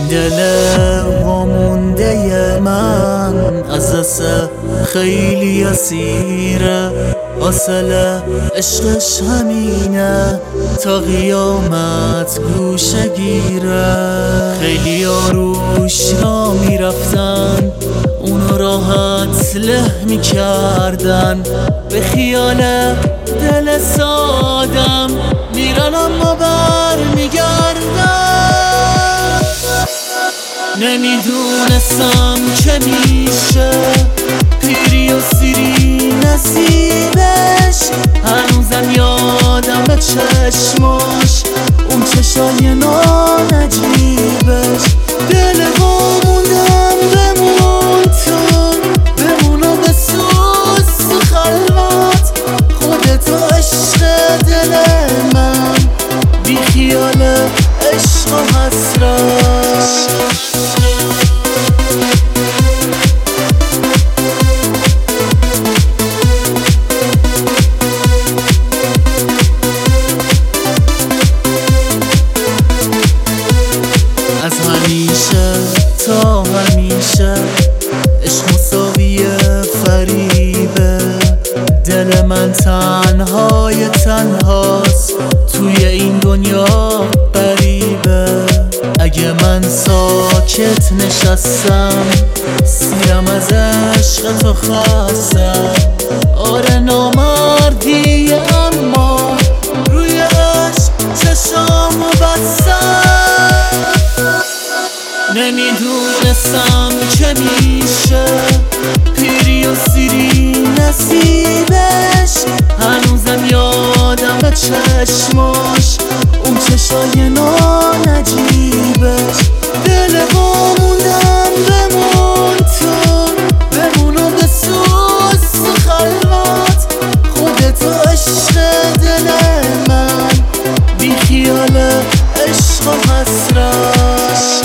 دل وامونده من از دست خیلی اسیره، حاصل عشقش همینه تا قیامت گوشه گیره. خیلی روش را میرفتن، اونو راحت له میکردن، به خیال دل سادم میرن اما بر میگردن. نمیدونستم که میشه پیری و سیری نصیبش، هنوزم یادم به چشماش اون چشای ناجیبش. دل موندم بمون تو، بمونو به سوز تو خلوت، خودتو عشق دل من، بی خیال عشق و حسرت. از همیشه تا همیشه عشق مساوی فریبه، دل من تنهای تنهاست توی این دنیا غریبه. اگه من ساکت نشستم سیرم از عشق تو خستم، آره نامردی اما روی عشق چشامو بستم. نمیدونستم که میشه پیری و سیری نصیبش، هنوزم یادم به چشماش اون چشای ناجیبش. دل موندم بمون تو، بمونو به سوز تو خلوت، خودتو عشق دل من، بی خیال عشق و حسرت.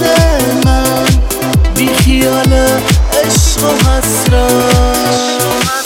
عشق و حسرت.